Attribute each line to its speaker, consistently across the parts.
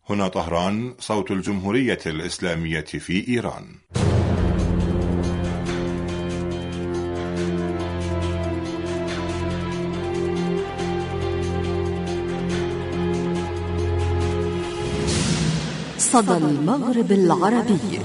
Speaker 1: هنا طهران، صوت الجمهورية الإسلامية في إيران.
Speaker 2: صدى المغرب العربي.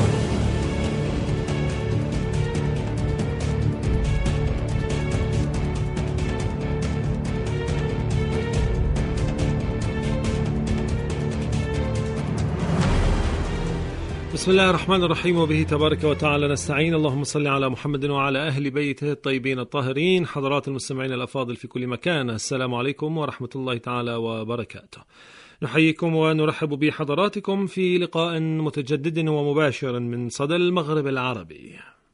Speaker 3: بسم الله الرحمن الرحيم، وبه تبارك وتعالى نستعين. اللهم صل على محمد وعلى أهل بيته الطيبين الطاهرين. حضرات المستمعين الأفاضل في كل مكان، السلام عليكم ورحمة الله تعالى وبركاته. نحييكم ونرحب بحضراتكم في لقاء متجدد ومباشر من صدى المغرب العربي.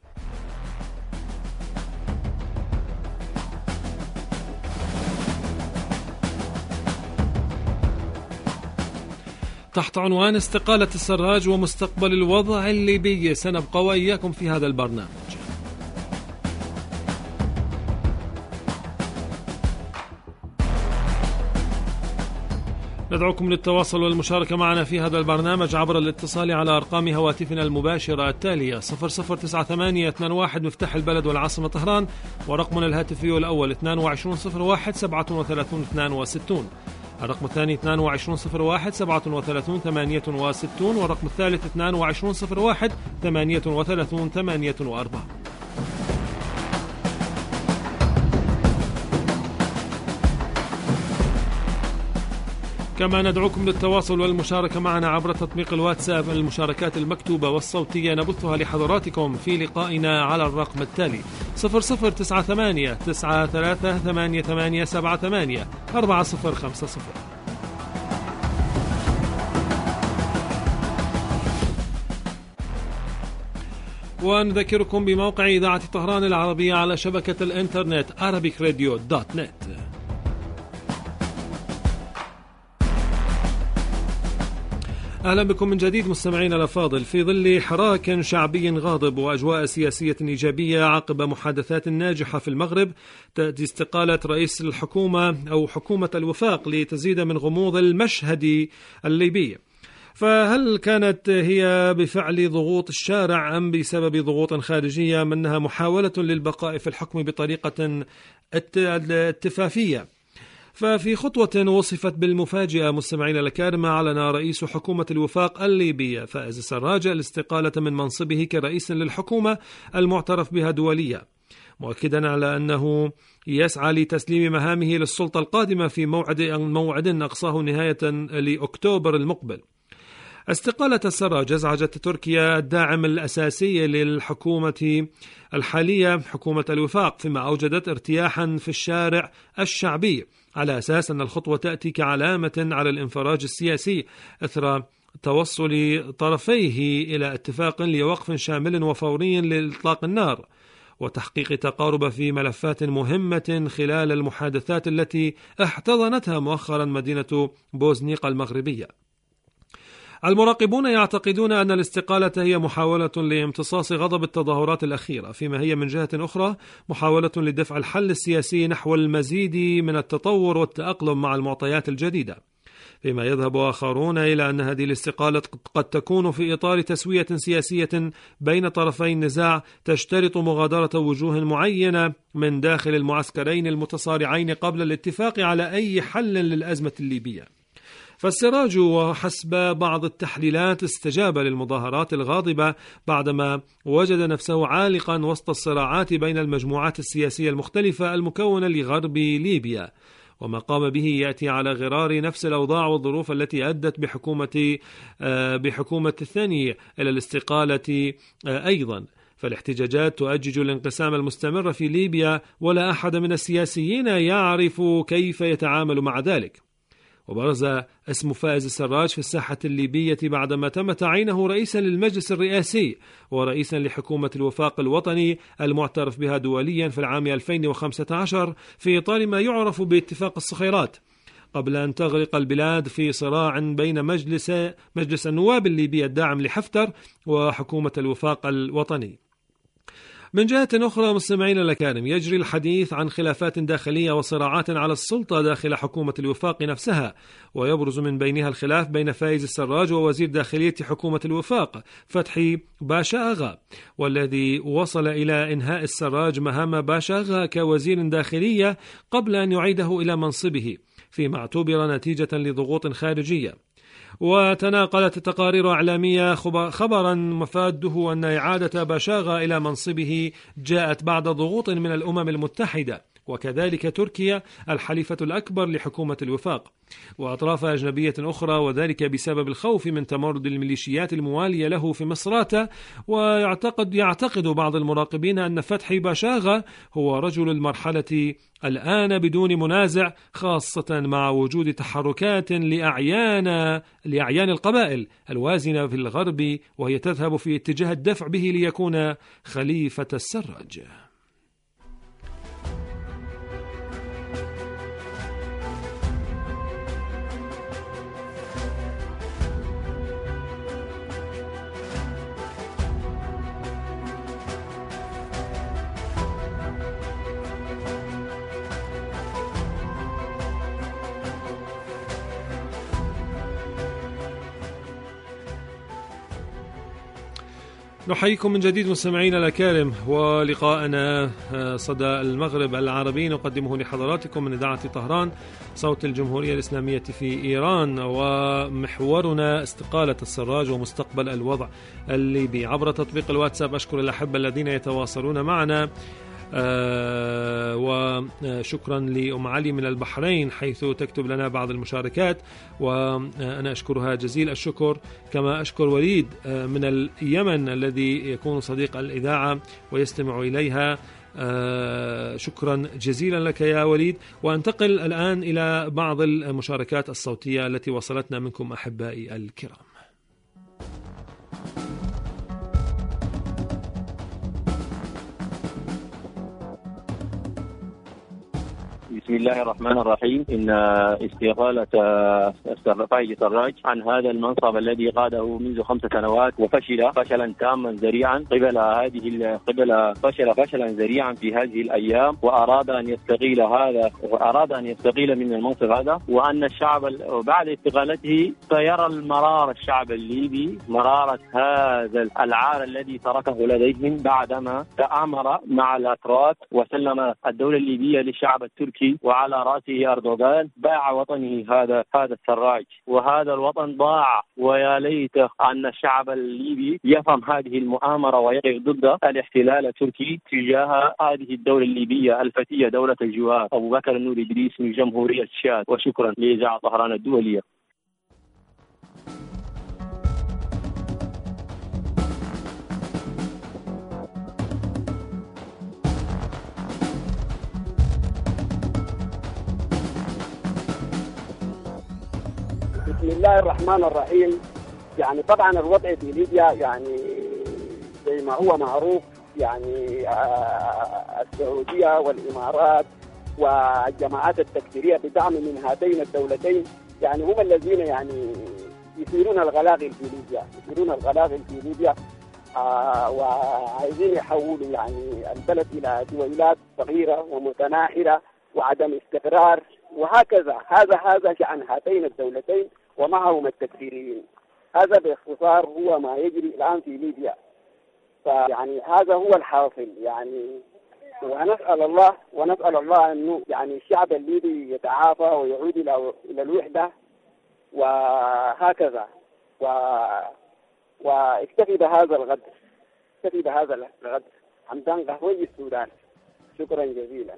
Speaker 3: تحت عنوان استقالة السراج ومستقبل الوضع الليبي سنبقى وإياكم في هذا البرنامج. ندعوكم للتواصل والمشاركة معنا في هذا البرنامج عبر الاتصال على أرقام هواتفنا المباشرة التالية: 009821 مفتاح البلد والعاصمة طهران، ورقمنا الهاتفي الأول 2201 37 62، الرقم الثاني 2201 37 68، والرقم الثالث 2201 38 48. كما ندعوكم للتواصل والمشاركة معنا عبر تطبيق الواتساب. المشاركات المكتوبة والصوتية نبثها لحضراتكم في لقائنا على الرقم التالي: 0098 93 88 78 4050. ونذكركم بموقع إذاعة طهران العربية على شبكة الإنترنت arabicradio.net. أهلا بكم من جديد مستمعينا الأفاضل. في ظل حراك شعبي غاضب وأجواء سياسية إيجابية عقب محادثات ناجحة في المغرب، تأتي استقالة رئيس الحكومة أو حكومة الوفاق لتزيد من غموض المشهد الليبي. فهل كانت هي بفعل ضغوط الشارع أم بسبب ضغوط خارجية منها محاولة للبقاء في الحكم بطريقة اتفاقية؟ ففي خطوة وصفت بالمفاجئة مستمعين الأكارم، أعلن رئيس حكومة الوفاق الليبية فائز السراج الاستقالة من منصبه كرئيس للحكومة المعترف بها دوليا، مؤكدا على أنه يسعى لتسليم مهامه للسلطة القادمة في موعد أقصاه نهاية لأكتوبر المقبل. استقالة السراج أزعجت تركيا الداعم الأساسي للحكومة الحالية حكومة الوفاق، فيما أوجدت ارتياحا في الشارع الشعبي، على أساس أن الخطوة تأتي كعلامة على الانفراج السياسي إثر توصل طرفيه إلى اتفاق لوقف شامل وفوري لإطلاق النار وتحقيق تقارب في ملفات مهمة خلال المحادثات التي احتضنتها مؤخرا مدينة بوزنيق المغربية. المراقبون يعتقدون أن الاستقالة هي محاولة لامتصاص غضب التظاهرات الأخيرة، فيما هي من جهة أخرى محاولة لدفع الحل السياسي نحو المزيد من التطور والتأقلم مع المعطيات الجديدة، فيما يذهب آخرون إلى أن هذه الاستقالة قد تكون في إطار تسوية سياسية بين طرفي النزاع تشترط مغادرة وجوه معينة من داخل المعسكرين المتصارعين قبل الاتفاق على أي حل للأزمة الليبية. فالسراج وحسب بعض التحليلات استجاب للمظاهرات الغاضبة بعدما وجد نفسه عالقا وسط الصراعات بين المجموعات السياسية المختلفة المكونة لغرب ليبيا، وما قام به يأتي على غرار نفس الأوضاع والظروف التي أدت بحكومة الثانية إلى الاستقالة أيضا. فالاحتجاجات تؤجج الانقسام المستمر في ليبيا، ولا أحد من السياسيين يعرف كيف يتعامل مع ذلك. وبرز اسم فائز السراج في الساحة الليبية بعدما تم تعيينه رئيسا للمجلس الرئاسي ورئيسا لحكومة الوفاق الوطني المعترف بها دوليا في العام 2015 في إطار ما يعرف باتفاق الصخيرات، قبل أن تغرق البلاد في صراع بين مجلس النواب الليبي الداعم لحفتر وحكومة الوفاق الوطني. من جهة أخرى مستمعين الأكارم، يجري الحديث عن خلافات داخلية وصراعات على السلطة داخل حكومة الوفاق نفسها، ويبرز من بينها الخلاف بين فايز السراج ووزير داخلية حكومة الوفاق فتحي باشا أغا، والذي وصل إلى إنهاء السراج مهام باشا أغا كوزير داخلية قبل أن يعيده إلى منصبه، فيما اعتبر نتيجة لضغوط خارجية. وتناقلت تقارير إعلامية خبرا مفاده أن إعادة باشاغا إلى منصبه جاءت بعد ضغوط من الأمم المتحدة وكذلك تركيا الحليفة الأكبر لحكومة الوفاق وأطراف أجنبية أخرى، وذلك بسبب الخوف من تمرد الميليشيات الموالية له في مصراتة. ويعتقد بعض المراقبين أن فتحي باشاغا هو رجل المرحلة الآن بدون منازع، خاصة مع وجود تحركات لأعيان القبائل الوازنة في الغرب، وهي تذهب في اتجاه الدفع به ليكون خليفة السراج. نحييكم من جديد مستمعينا الأكارم، ولقاءنا صدى المغرب العربي نقدمه لحضراتكم من إذاعة طهران صوت الجمهورية الإسلامية في إيران، ومحورنا استقالة السراج ومستقبل الوضع الليبي. عبر تطبيق الواتساب أشكر الأحبة الذين يتواصلون معنا، وشكرا لأم علي من البحرين حيث تكتب لنا بعض المشاركات، وأنا أشكرها جزيل الشكر. كما أشكر وليد من اليمن الذي يكون صديق الإذاعة ويستمع إليها، شكرا جزيلا لك يا وليد. وأنتقل الآن إلى بعض المشاركات الصوتية التي وصلتنا منكم أحبائي الكرام.
Speaker 4: بسم الله الرحمن الرحيم. إن استقالة فايز السراج عن هذا المنصب الذي قاده منذ 5 سنوات وفشل فشلا تاما ذريعا فشلا ذريعا في هذه الأيام، وأراد أن يستقيل من المنصب هذا، وأن الشعب بعد استقالته سيرى المرار، الشعب الليبي مرارة هذا العار الذي تركه لديهم بعدما تآمر مع الأتراك وسلم الدولة الليبية للشعب التركي، وعلى رأسه أردوغان. باع وطنه هذا السراج، وهذا الوطن ضاع. ويا ليت أن الشعب الليبي يفهم هذه المؤامرة ويقف ضد الاحتلال التركي تجاه هذه الدولة الليبية الفتية، دولة الجوار أبو بكر النور إدريس من جمهورية تشاد. وشكرا لإذاعة طهران الدولية.
Speaker 5: بسم الله الرحمن الرحيم. يعني طبعا الوضع في ليبيا يعني زي ما هو معروف، يعني السعودية والإمارات والجماعات التكفيرية بدعم من هاتين الدولتين يعني هم الذين يعني يثيرون الغلاغل في ليبيا، وعايزين يحولوا يعني البلد إلى دويلات صغيرة ومتناحرة وعدم استقرار وهكذا. هذا شأن هاتين الدولتين ومعهم التكفيريين. هذا باختصار هو ما يجري الآن في ليبيا. فيعني هذا هو الحاصل يعني، ونسأل الله أنه يعني الشعب الليبي يتعافى ويعود إلى الوحدة وهكذا، واكتفي بهذا الغد. حمدان قهوي السودان. شكرا جزيلا.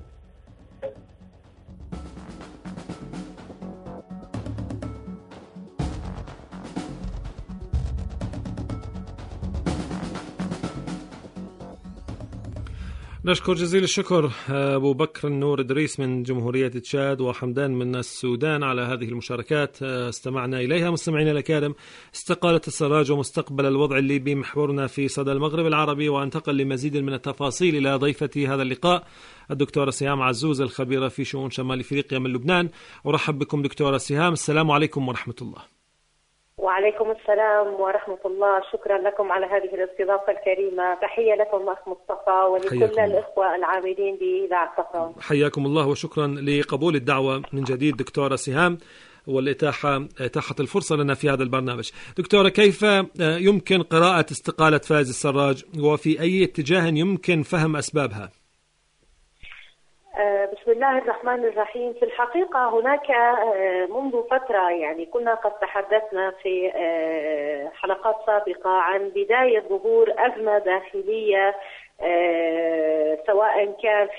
Speaker 3: نشكر جزيل الشكر أبو بكر النور إدريس من جمهورية تشاد وحمدان من السودان على هذه المشاركات استمعنا إليها. مستمعين الأكارم، استقالة السراج ومستقبل الوضع الليبي محورنا في صدى المغرب العربي، وانتقل لمزيد من التفاصيل إلى ضيفتي هذا اللقاء الدكتورة سهام عزوز الخبيرة في شؤون شمال أفريقيا من لبنان. أرحب بكم دكتورة سهام، السلام عليكم ورحمة الله.
Speaker 6: وعليكم السلام ورحمة الله. شكرا لكم على هذه الاستضافة الكريمة. تحية لكم أخ مصطفى ولكل الإخوة العاملين بإذاعة صفران.
Speaker 3: حياكم الله وشكرا لقبول الدعوة من جديد دكتورة سهام والإتاحة الفرصة لنا في هذا البرنامج. دكتورة، كيف يمكن قراءة استقالة فايز السراج وفي أي اتجاه يمكن فهم أسبابها؟
Speaker 6: بسم الله الرحمن الرحيم. في الحقيقة هناك منذ فترة يعني كنا قد تحدثنا في حلقات سابقة عن بداية ظهور أزمة داخلية سواء كان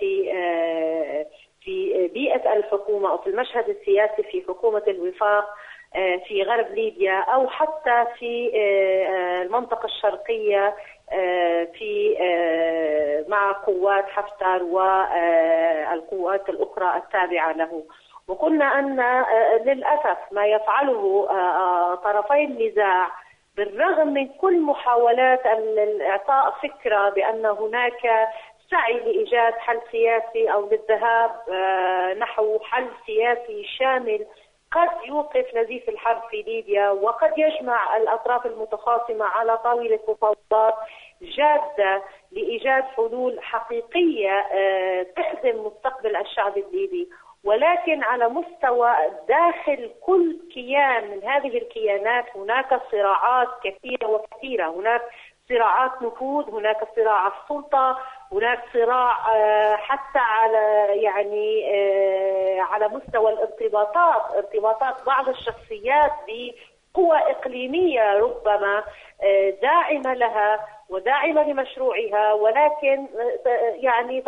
Speaker 6: في بيئة الحكومة أو في المشهد السياسي في حكومة الوفاق في غرب ليبيا أو حتى في المنطقة الشرقية في مع قوات حفتر والقوات الأخرى التابعة له. وقلنا أن للأسف ما يفعله طرفي النزاع بالرغم من كل محاولات الإعطاء فكرة بأن هناك سعي لإيجاد حل سياسي أو للذهاب نحو حل سياسي شامل قد يوقف نزيف الحرب في ليبيا وقد يجمع الأطراف المتخاصمة على طاولة مفاوضات جادة لإيجاد حلول حقيقية تخدم مستقبل الشعب الليبي. ولكن على مستوى داخل كل كيان من هذه الكيانات هناك صراعات كثيرة. هناك صراعات نفوذ، هناك صراع السلطة، هناك صراع حتى على مستوى ارتباطات بعض الشخصيات بقوى إقليمية ربما داعمة لها وداعمة لمشروعها، ولكن يعني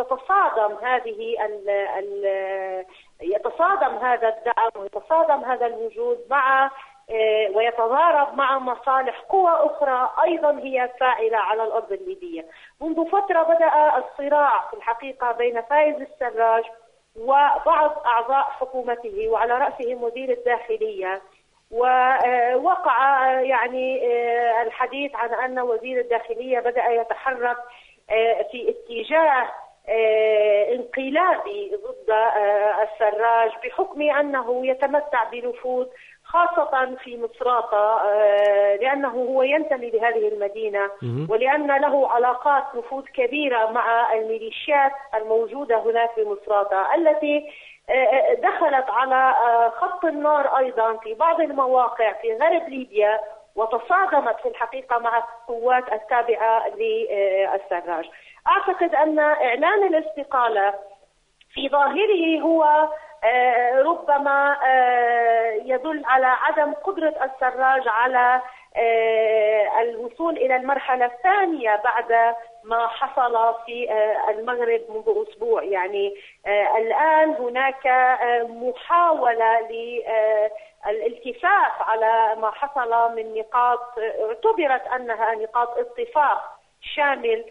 Speaker 6: يتصادم هذا الدعم ويتصادم هذا الوجود ويتضارب مع مصالح قوى أخرى أيضا هي فاعلة على الأرض الليبية. منذ فترة بدأ الصراع في الحقيقة بين فايز السراج وبعض أعضاء حكومته وعلى رأسهم وزير الداخلية، ووقع الحديث عن أن وزير الداخلية بدأ يتحرك في اتجاه انقلابي ضد السراج بحكم أنه يتمتع بنفوذ خاصة في مصراتة لأنه هو ينتمي لهذه المدينة ولأن له علاقات نفوذ كبيرة مع الميليشيات الموجودة هناك في مصراتة التي دخلت على خط النار أيضا في بعض المواقع في غرب ليبيا وتصادمت في الحقيقة مع القوات التابعة للسراج. أعتقد أن إعلان الاستقالة في ظاهره هو ربما يدل على عدم قدرة السراج على الوصول إلى المرحلة الثانية بعد ما حصل في المغرب منذ أسبوع. يعني الآن هناك محاولة للالتفاف على ما حصل من نقاط اعتبرت أنها نقاط اتفاق شامل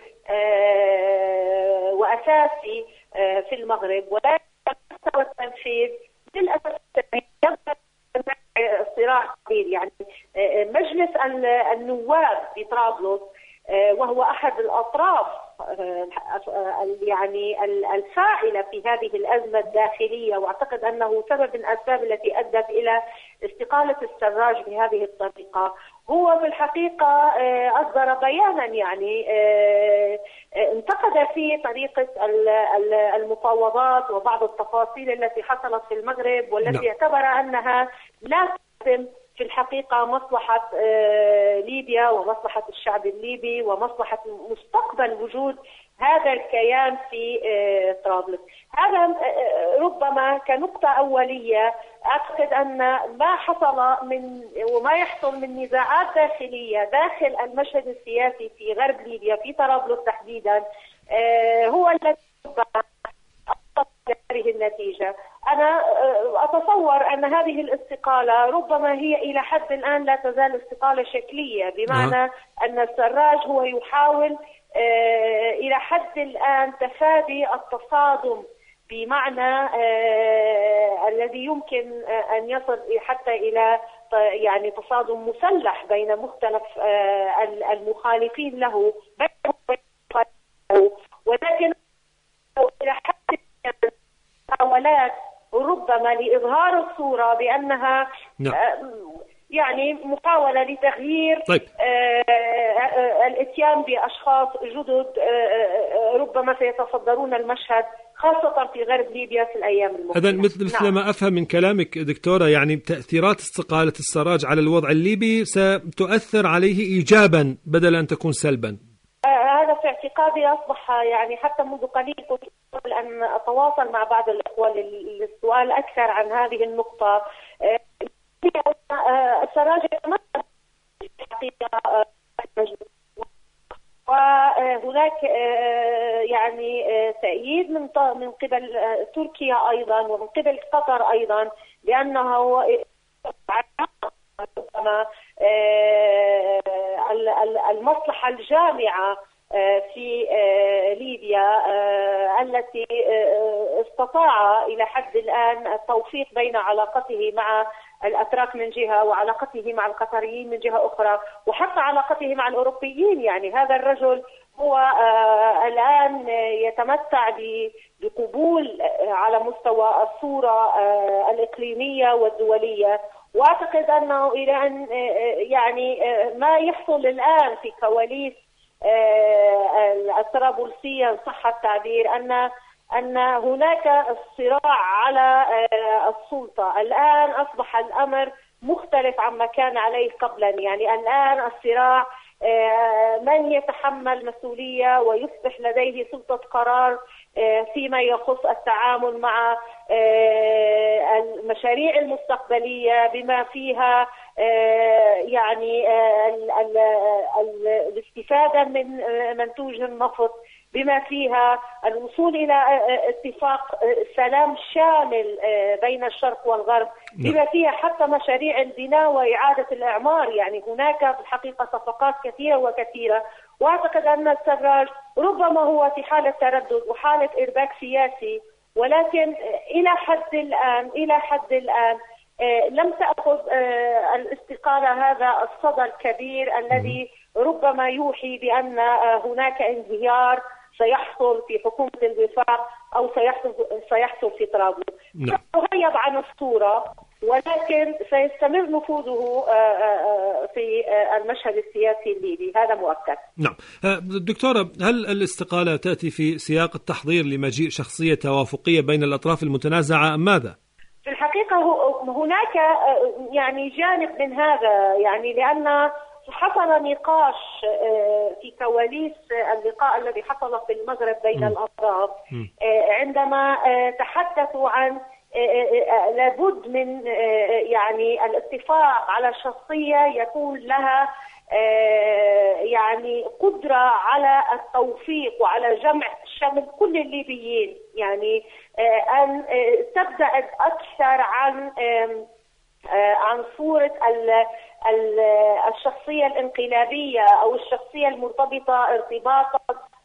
Speaker 6: وأساسي في المغرب، ولكن مستوى التنفيذ للأسف صراع كبير. يعني مجلس النواب في طرابلس وهو أحد الأطراف الفاعلة في هذه الأزمة الداخلية، وأعتقد أنه سبب من الأسباب التي أدت إلى استقالة السراج بهذه الطريقة. هو في الحقيقة أصدر بيانا انتقد فيه طريقة المفاوضات وبعض التفاصيل التي حصلت في المغرب والتي اعتبر أنها لا تخدم في الحقيقة مصلحة ليبيا ومصلحة الشعب الليبي ومصلحة مستقبل وجود هذا الكيان في طرابلس. هذا ربما كنقطة أولية. أعتقد أن ما حصل وما يحصل من نزاعات داخلية داخل المشهد السياسي في غرب ليبيا في طرابلس تحديدا هو الذي هذه النتيجة. أنا أتصور أن هذه الاستقالة ربما هي إلى حد الآن لا تزال استقالة شكلية، بمعنى أن السراج هو يحاول إلى حد الآن تفادي التصادم، بمعنى الذي يمكن أن يصل حتى إلى تصادم مسلح بين مختلف المخالفين له، ولكن إلى حد محاولات ربما لإظهار الصورة بأنها يعني محاولة لتغيير
Speaker 3: طيب.
Speaker 6: الاتيان بأشخاص جدد ربما سيتصدرون المشهد خاصة في غرب ليبيا في الأيام المقبلة.
Speaker 3: إذن مثل ما أفهم من كلامك دكتورة، يعني تأثيرات استقالة السراج على الوضع الليبي ستؤثر عليه إيجابا بدل أن تكون سلبا.
Speaker 6: هذا في اعتقادي. أصبح يعني حتى منذ قليل كنت أن أتواصل مع بعض الأخوة للسؤال أكثر عن هذه النقطة. السراج حقيقة وهناك يعني تأييد من قبل تركيا أيضا ومن قبل قطر أيضا، لأنه المصلحة الجامعة في ليبيا التي استطاع إلى حد الآن التوفيق بين علاقته مع الأتراك من جهة وعلاقته مع القطريين من جهة أخرى، وحتى علاقته مع الأوروبيين. يعني هذا الرجل هو الآن يتمتع بقبول على مستوى الصورة الإقليمية والدولية، وأعتقد أنه إلى أن يعني ما يحصل الآن في كواليس الطرابلسية صح التعبير أن هناك صراع على السلطة. الآن أصبح الأمر مختلف عما كان عليه قبلا. يعني الآن الصراع من يتحمل مسؤولية ويصبح لديه سلطة قرار فيما يخص التعامل مع المشاريع المستقبلية بما فيها يعني الاستفادة من منتوج النفط، بما فيها الوصول إلى اتفاق سلام شامل بين الشرق والغرب، بما فيها حتى مشاريع البناء وإعادة الإعمار. يعني هناك في الحقيقة صفقات كثيرة وكثيرة، وأعتقد أن السراج ربما هو في حالة تردد وحالة إرباك سياسي، ولكن إلى حد الآن لم تأخذ الاستقالة هذا الصدى الكبير الذي ربما يوحي بأن هناك انهيار سيحصل في حكومة الوفاق أو سيحصل في طرابلس. سيغيب عن الصورة، ولكن سيستمر نفوذه في المشهد السياسي الليبي، هذا مؤكد.
Speaker 3: نعم. دكتورة، هل الاستقالة تأتي في سياق التحضير لمجيء شخصية توافقية بين الأطراف المتنازعة أم ماذا؟
Speaker 6: في الحقيقة هناك يعني جانب من هذا، يعني لأن حصل نقاش في كواليس اللقاء الذي حصل في المغرب بين الأطراف عندما تحدثوا عن لابد من يعني الاتفاق على شخصية يكون لها يعني قدرة على التوفيق وعلى جمع شمل كل الليبيين، يعني أن تبتعد أكثر عن صورة الشخصية الانقلابية أو الشخصية المرتبطة ارتباطا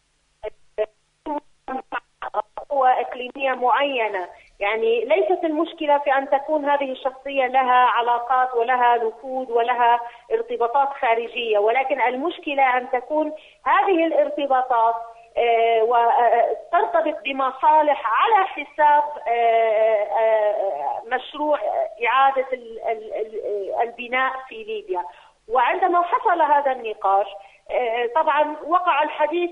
Speaker 6: قوة إقليمية معينة. يعني ليست المشكلة في أن تكون هذه الشخصية لها علاقات ولها نفوذ ولها ارتباطات خارجية، ولكن المشكلة أن تكون هذه الارتباطات وترتبط بمصالح على حساب مشروع إعادة البناء في ليبيا. وعندما حصل هذا النقاش طبعا وقع الحديث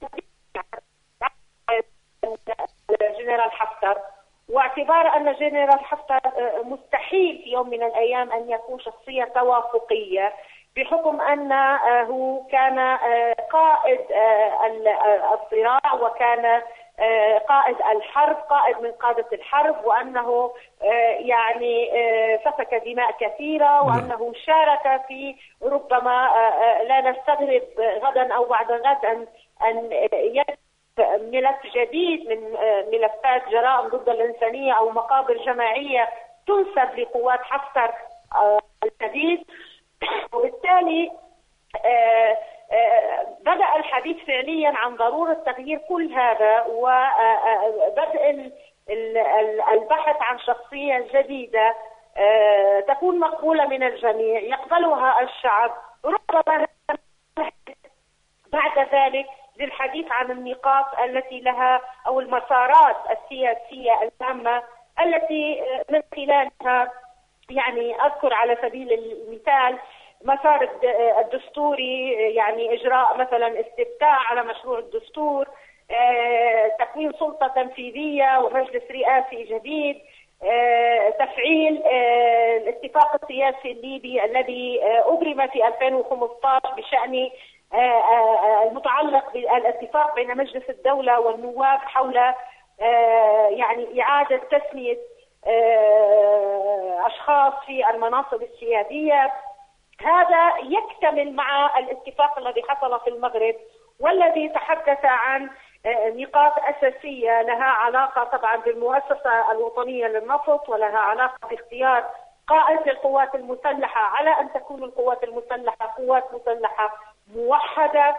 Speaker 6: جنرال حفتر، واعتبار أن جنرال حفتر مستحيل في يوم من الأيام أن يكون شخصية توافقية، بحكم أنه كان قائد الصراع وكان قائد الحرب، قائد من قادة الحرب، وأنه يعني سفك دماء كثيرة، وأنه شارك في ربما لا نستغرب غدا أو بعد غد أن ملف جديد من ملفات جرائم ضد الإنسانية أو مقابر جماعية تنسب لقوات حفتر الجديد. وبالتالي بدأ الحديث فعليا عن ضرورة تغيير كل هذا وبدء البحث عن شخصية جديدة تكون مقبولة من الجميع يقبلها الشعب، ربما بعد ذلك للحديث عن النقاط التي لها أو المسارات السياسية الهامة التي من خلالها يعني أذكر على سبيل المثال مسار الدستوري، يعني إجراء مثلا استفتاء على مشروع الدستور، تكوين سلطة تنفيذية ومجلس رئاسي جديد، تفعيل الاتفاق السياسي الليبي الذي أبرم في 2015 بشأن المتعلق بالاتفاق بين مجلس الدولة والنواب حول يعني إعادة تسمية أشخاص في المناصب السيادية. هذا يكتمل مع الاتفاق الذي حصل في المغرب والذي تحدث عن نقاط أساسية لها علاقة طبعا بالمؤسسة الوطنية للنفط، ولها علاقة باختيار قائد للقوات المسلحة على أن تكون القوات المسلحة قوات مسلحة موحدة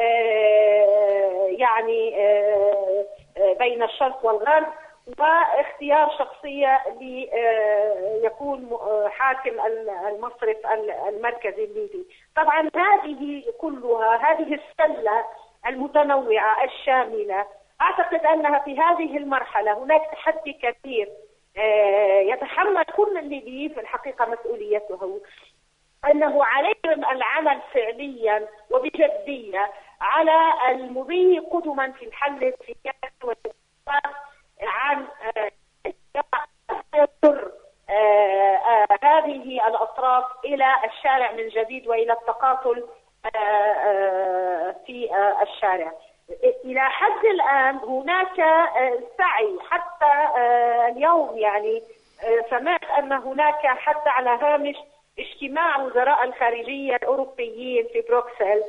Speaker 6: يعني بين الشرق والغرب، واختيار شخصية ليكون حاكم المصرف المركزي الليبي. طبعا هذه كلها، هذه السلة المتنوعة الشاملة، أعتقد أنها في هذه المرحلة هناك تحدي كبير يتحمل كل الليبيين في الحقيقة مسؤوليته، أنه عليهم العمل فعليا وبجدية على المضي قدما في الحل السياسي والإقرار عن يضر هذه الأطراف إلى الشارع من جديد وإلى التقاتل في الشارع. إلى حد الآن هناك سعي، حتى اليوم يعني سمعت أن هناك حتى على هامش اجتماع وزراء الخارجية الأوروبيين في بروكسل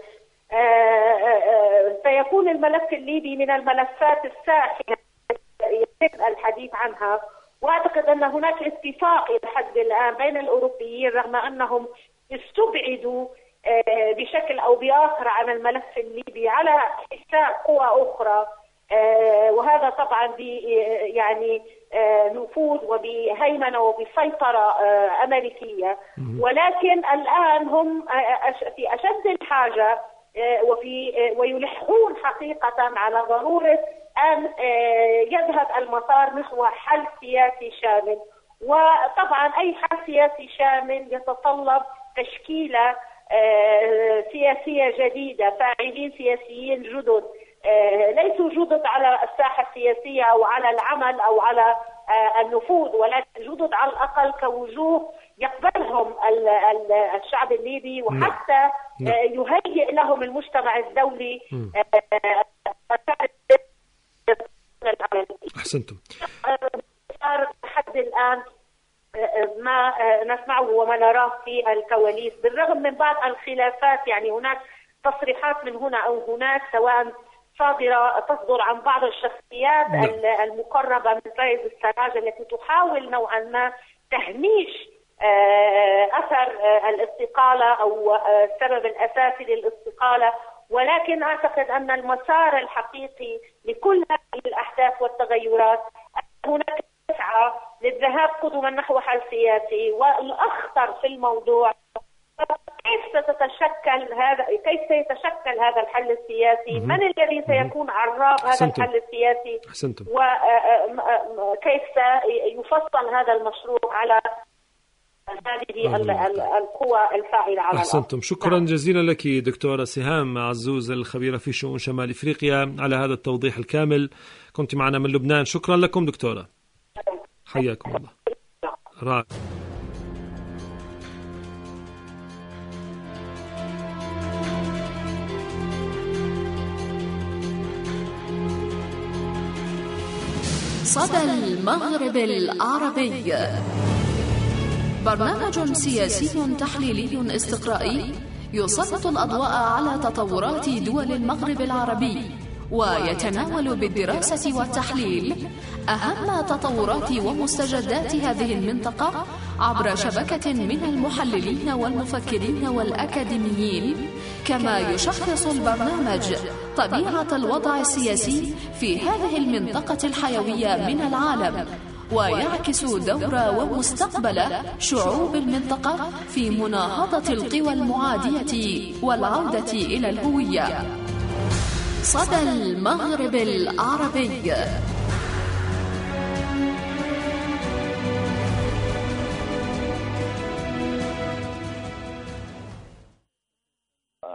Speaker 6: سيكون الملف الليبي من الملفات الساخنة يتم الحديث عنها. وأعتقد أن هناك اتفاق إلى حد الآن بين الأوروبيين رغم أنهم استبعدوا بشكل أو بآخر عن الملف الليبي على حساب قوى أخرى، وهذا طبعا يعني نفوذ وبهيمنة وبسيطرة أمريكية. ولكن الآن هم في أشد الحاجة ويلحون حقيقة على ضرورة أن يذهب المسار نحو حل سياسي شامل. وطبعا أي حل سياسي شامل يتطلب تشكيل سياسية جديدة، فاعلين سياسيين جدد، ليسوا جدد على الساحة السياسية أو على العمل أو على النفوذ، ولكن جدد على الأقل كوجوه يقبلهم الشعب الليبي، وحتى يهيئ لهم المجتمع الدولي.
Speaker 3: أحسنتم.
Speaker 6: لحد الآن ما نسمعه وما نراه في الكواليس، بالرغم من بعض الخلافات، يعني هناك تصريحات من هنا أو هناك سواء تصدر عن بعض الشخصيات المقربة من فايز السراج التي تحاول نوعا ما تهميش أثر الاستقالة أو السبب الأساسي للاستقالة. ولكن أعتقد أن المسار الحقيقي لكل هذه الأحداث والتغيرات هناك تسعى للذهاب قدما نحو حل سياسي. والأخطر في الموضوع كيف سيتشكل هذا الحل السياسي، من الذي سيكون عراق هذا الحل السياسي، وكيف سيفصل هذا المشروع على هذه القوى الفاعلة على
Speaker 3: أحسنتم. شكرا جزيلا لك دكتورة سهام عزوز الخبيرة في شؤون شمال إفريقيا على هذا التوضيح الكامل. كنت معنا من لبنان. شكرا لكم دكتورة، حياكم الله. رائع.
Speaker 2: صدى المغرب العربي، برنامج سياسي تحليلي استقرائي يسلط الأضواء على تطورات دول المغرب العربي، ويتناول بالدراسة والتحليل أهم تطورات ومستجدات هذه المنطقة عبر شبكة من المحللين والمفكرين والأكاديميين. كما يشخص البرنامج طبيعة الوضع السياسي في هذه المنطقة الحيوية من العالم، ويعكس دور ومستقبل شعوب المنطقة في مناهضة القوى المعادية والعودة إلى الهوية. صدى المغرب العربي.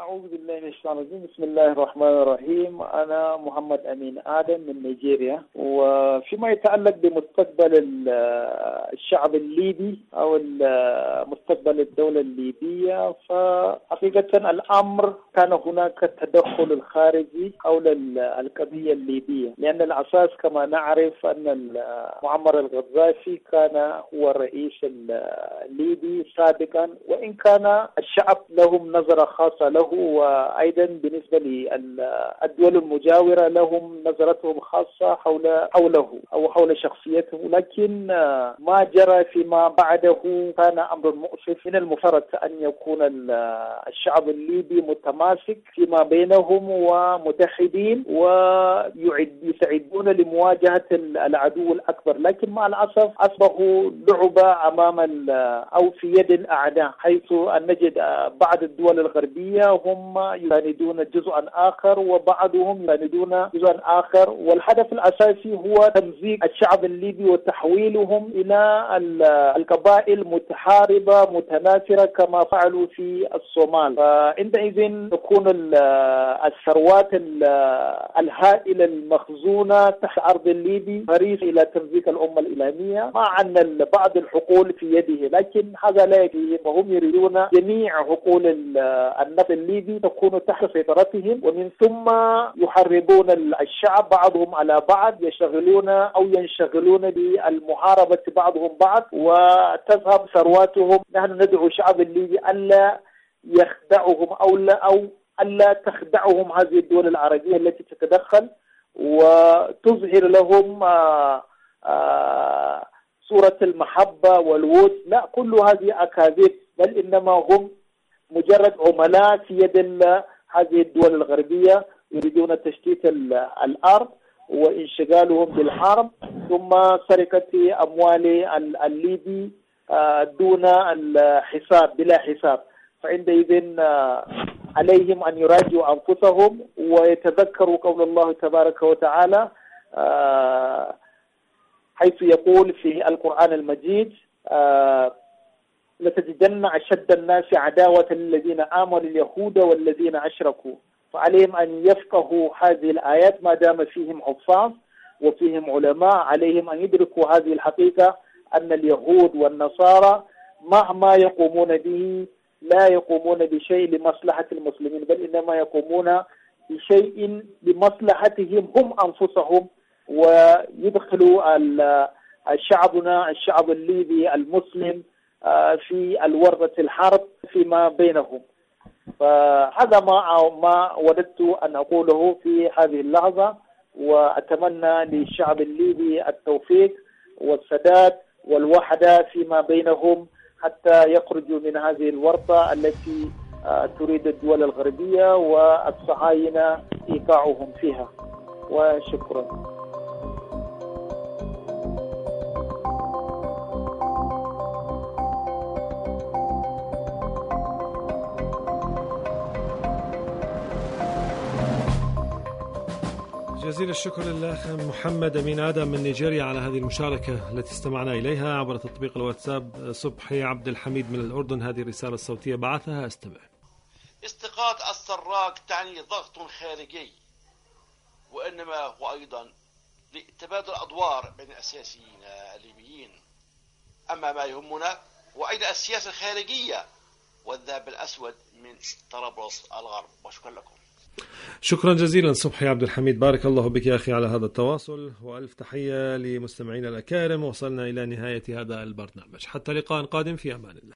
Speaker 7: أعوذ بالله من الشيطان الرجيم. بسم الله الرحمن الرحيم. أنا محمد أمين آدم من نيجيريا. وفيما يتعلق بمستقبل الشعب الليبي أو مستقبل الدولة الليبية، فحقيقة الأمر كان هناك التدخل الخارجي حول القضية الليبية، لأن الأساس كما نعرف أن معمر الغزافي كان هو الرئيس الليبي سابقا، وإن كان الشعب لهم نظرة خاصة له، وأيضا بالنسبة للدول المجاورة لهم نظرتهم خاصة حوله أو حول شخصيته، لكن ما جرى فيما بعده كان أمر مؤسف. من المفترض أن يكون الشعب الليبي متماسك فيما بينهم ومتحدين ويستعدون لمواجهة العدو الأكبر، لكن مع الأسف أصبحوا لعبة أمام أو في يد الأعداء، حيث أن نجد بعض الدول الغربية هم يساندون جزءا آخر وبعضهم يساندون جزءا آخر، والهدف الأساسي هو تمزيق الشعب الليبي وتحويلهم إلى القبائل متحاربة متنافرة كما فعلوا في الصومال. فعندئذ تكون الثروات الهائلة المخزونة تحت أرض الليبي فريسة إلى تمزيق الأمة الإسلامية، مع أن بعض الحقول في يده، لكن هذا لا يكفي، فهم يريدون جميع حقول النفط الليبي تكون تحت سيطرتهم، ومن ثم يحرضون الشعب بعضهم على بعض، ينشغلون بالمحاربة بعضهم بعض وتذهب ثرواتهم. نحن ندعو الشعب الليبي ألا يخدعهم أو ألا تخدعهم هذه الدول العربية التي تتدخل وتظهر لهم صورة المحبة والود. لا، كل هذه أكاذيب، بل إنما هم مجرد عملاء في يد هذه الدول الغربية، يريدون تشتيت الأرض وانشغالهم بالحرب، ثم سرقة أموال الليبي دون الحساب، بلا حساب. فعندئذ عليهم أن يراجعوا أنفسهم ويتذكروا قول الله تبارك وتعالى حيث يقول في القرآن المجيد لتجدن أشد الناس عداوة للذين آمنوا اليهود والذين أشركوا. فعليهم أن يفقهوا هذه الآيات ما دام فيهم حفاظ وفيهم علماء، عليهم أن يدركوا هذه الحقيقة أن اليهود والنصارى مهما يقومون به لا يقومون بشيء لمصلحة المسلمين، بل إنما يقومون بشيء لمصلحتهم هم أنفسهم، ويدخلوا الشعب الليبي المسلم في الورطة الحرب فيما بينهم. فهذا ما وددت أن أقوله في هذه اللحظة، وأتمنى للشعب الليبي التوفيق والسداد والوحدة فيما بينهم حتى يخرجوا من هذه الورطة التي تريد الدول الغربية والصهاينة إيقاعهم فيها. وشكرا.
Speaker 3: جزيل الشكر للأخ محمد أمين آدم من نيجيريا على هذه المشاركة التي استمعنا إليها عبر تطبيق الواتساب. صبحي عبد الحميد من الأردن هذه الرسالة الصوتية بعثها، استمع.
Speaker 8: اسقاط السراج تعني ضغط خارجي، وإنما هو أيضا لتبادل أدوار بين السياسيين الليبيين. أما ما يهمنا هو أيضا السياسة الخارجية والذهب الأسود من طرابلس الغرب. وشكرا لكم.
Speaker 3: شكرا جزيلا صبحي عبد الحميد، بارك الله بك يا أخي على هذا التواصل، وألف تحية لمستمعينا الأكارم. وصلنا إلى نهاية هذا البرنامج، حتى لقاء قادم، في أمان الله.